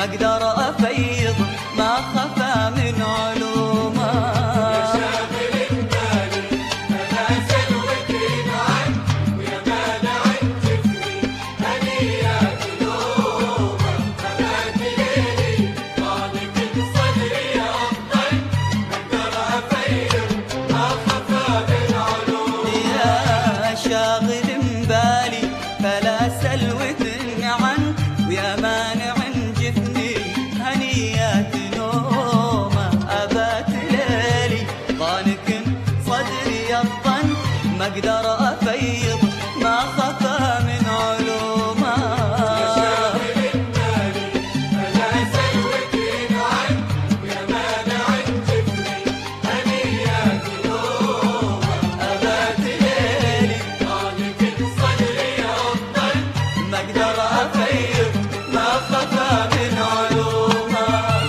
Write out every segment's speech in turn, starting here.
ما اقدر افيض ما خفى من علومه. يا شاغل بالي فلا سلوتي عنك ويا مانع جفني هنيات نومه. فبات ليلي طالق صدري الضن ما اقدر افيض ما خفى من علومه. يا شاغل بالي فلا سلوة عنك ويا مانع جفني هنيات نومه. أبات ليلي ضانك صدري الظن ما اقدر افيض ما خفى من علومه. يا شاغل بالي فلا سلوة عنك ويا مانع جفني هنيات نومه. أبات ليلي ضانك صدري الظن ما اقدر افيض ما خفى من علومه.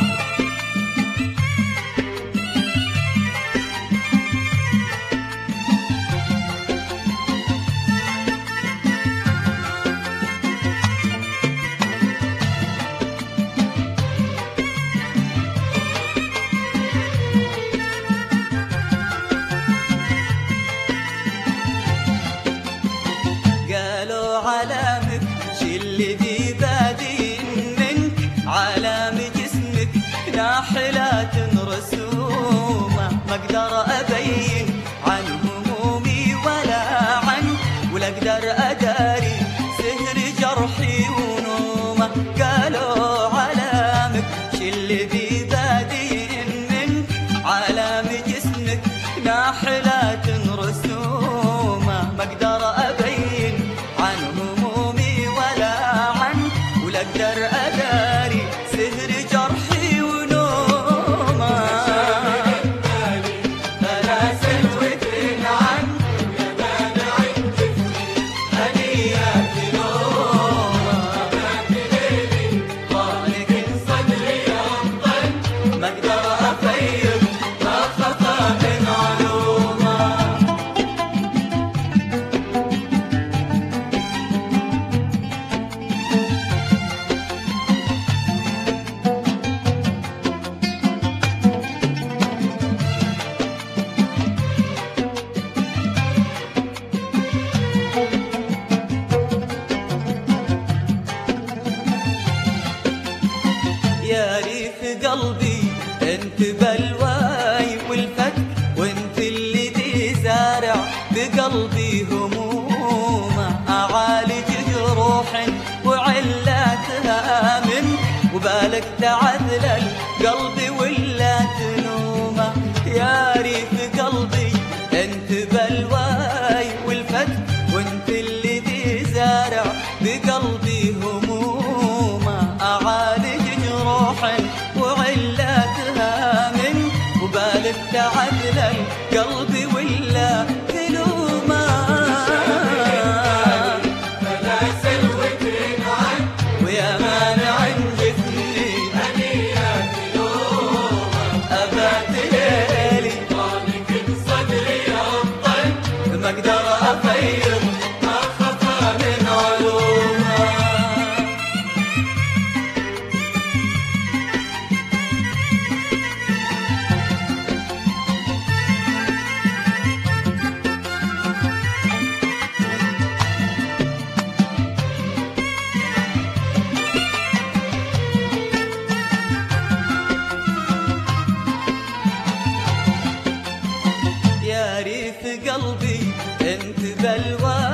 قالوا علامك شل ذي بادي منك علام جسمك ناحلات رسومه. ما اقدر ابين عن همومي ولا عنك ولا اقدر اداري سهر جرحي ونومه. قالوا علامك شل ذي بادي منك علام جسمك ناحلات رسومه. ما اقدر ابين عن همومي ولا عنك ولا اقدر اداري سهر جرحي ونومه. فلا سلوة عنك ويا مانع جفني هنيات نومه. أبات ليلي ضانك صدري الظن ما اقدر افيض ما خفى من علومه. يا ريف قلبي انت بلواي والفتك وانت اللي دي زارع بقلبي همومه. اعالج جروح وعلاتها منك وبالك تعذل القلب ولا تنومه. يا ريف قلبي انت بلواي والفتك وانت اللي دي زارع بقلبي همومه. اعالج جروح وعلاتها منك وبالك تعذل القلب ولا تلومه. فلا سلوة عنك ويا مانع جفني هنيات نومه. أبات ليلي ضانك صدري الظن ما اقدر افيض ما خفى من علومه. يا ريف قلبي انت بلواي